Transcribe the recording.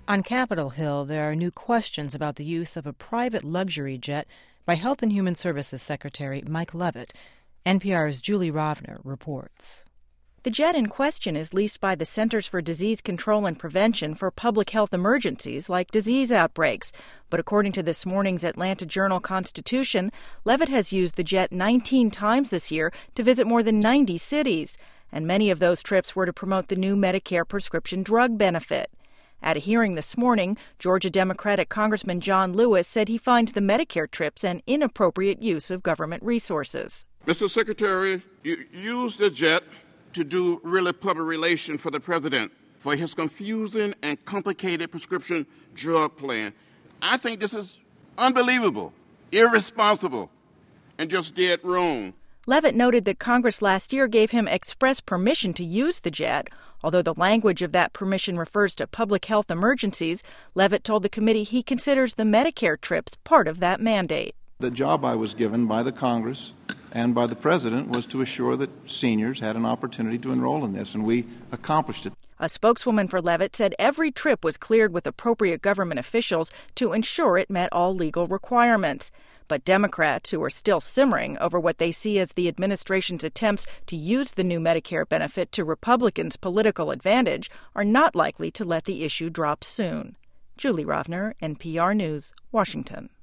On Capitol Hill, there are new questions about the use of a private luxury jet by Health and Human Services Secretary Mike Leavitt. NPR's Julie Rovner reports. The jet in question is leased by the Centers for Disease Control and Prevention for public health emergencies like disease outbreaks. But according to this morning's Atlanta Journal-Constitution, Leavitt has used the jet 19 times this year to visit more than 90 cities. And many of those trips were to promote the new Medicare prescription drug benefit. At a hearing this morning, Georgia Democratic Congressman John Lewis said he finds the Medicare trips an inappropriate use of government resources. Mr. Secretary, you used the jet to do really public relations for the president for his confusing and complicated prescription drug plan. I think this is unbelievable, irresponsible, and just dead wrong. Leavitt noted that Congress last year gave him express permission to use the jet. Although the language of that permission refers to public health emergencies, Leavitt told the committee he considers the Medicare trips part of that mandate. The job I was given by the Congress and by the President was to assure that seniors had an opportunity to enroll in this, and we accomplished it. A spokeswoman for Leavitt said every trip was cleared with appropriate government officials to ensure it met all legal requirements. But Democrats, who are still simmering over what they see as the administration's attempts to use the new Medicare benefit to Republicans' political advantage, are not likely to let the issue drop soon. Julie Rovner, NPR News, Washington.